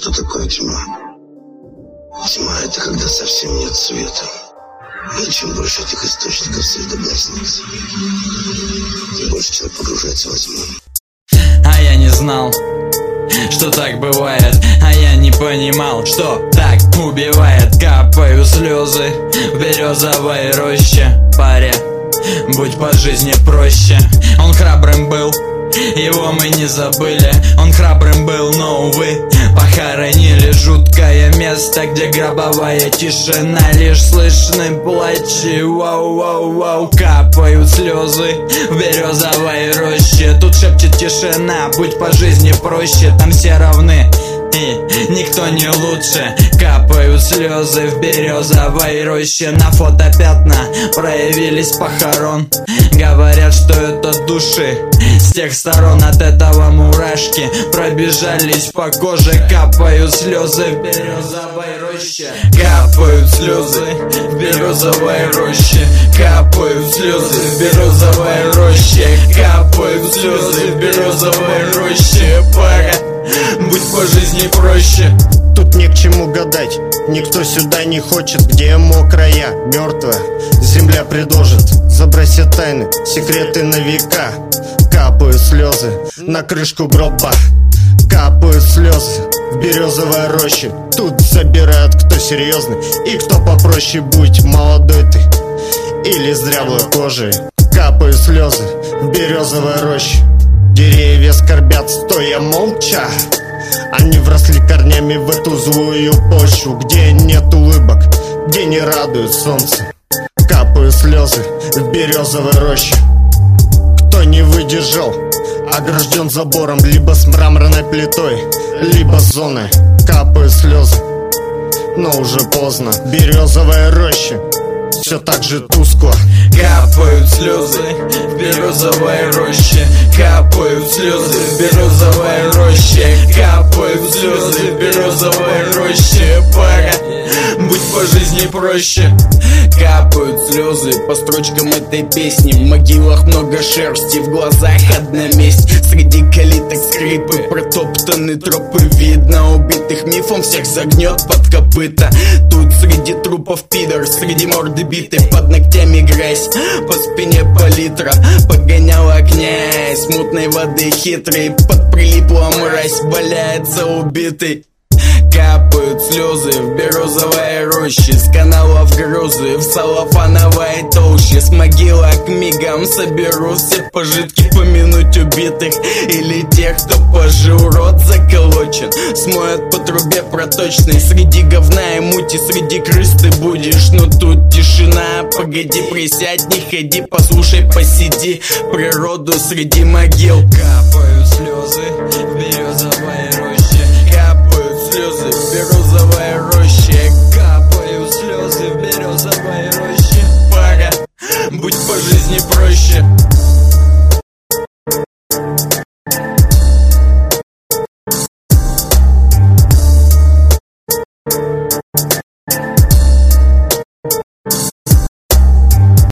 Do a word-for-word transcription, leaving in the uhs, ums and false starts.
что такое тьма. Тьма — это когда совсем нет света. И чем больше этих источников света гаснет, тем больше человек погружается во тьму. А я не знал, что так бывает. А я не понимал, что так убивает. Капаю слезы в березовой роще. Паря, будь по жизни проще. Он храбрым был, его мы не забыли. Он храбрым был, но, увы, похоронили. Жуткое место, где гробовая тишина. Лишь слышны плачи, вау-вау-вау. Капают слезы в березовой роще. Тут шепчет тишина, будь по жизни проще. Там все равны, и никто не лучше. Капают слезы в березовой роще. На фото пятна проявились похорон. Говорят, что это души с тех сторон. От этого мурашки пробежались по коже. Капают слезы в березовой роще. Капают слезы в березовой роще. Капают слезы в березовой роще. Капают слезы в березовой роще. Пора, будь по жизни проще. Тут не к чему гадать, никто сюда не хочет. Где мокрая, мертвая земля предложит. Забрать все тайны, секреты на века. Капают слезы на крышку гроба. Капают слезы в березовой роще. Тут собирают, кто серьезный и кто попроще. Будь молодой ты или с дряблой кожей. Капают слезы в березовой роще. Деревья скорбят, стоя молча. Они вросли корнями в эту злую почву, где нет улыбок, где не радует солнце. Капают слезы в березовой роще. Кто не выдержал, огражден забором, либо с мраморной плитой, либо зоной. Капают слезы, но уже поздно. Березовая роща все так же тускло. Капают слезы в березовой роще. Капают слезы в березовой роще. Капают слезы в березовой роще. Пора, будь по жизни проще. Капают слезы по строчкам этой песни. В могилах много шерсти, в глазах одна месть. Среди калиток скрипы, протоптаны тропы. Видно убитых мифом, всех загнет под копыта. Тут среди трупов пидор, среди морды биты. Под ногтями грязь, по спине палитра. Погоняла князь мутной воды хитрый. Под прилипла мразь, валяется убитый. Капают слезы в березовой роще. С каналов грозы в салофановой толще. С могилок мигом соберу все пожитки. Помянуть убитых или тех, кто пожил, рот заколочен. Смоют по трубе проточной. Среди говна и мути, среди крыс ты будешь. Но тут тишина, погоди, присядь, не ходи. Послушай, посиди природу среди могил. Капают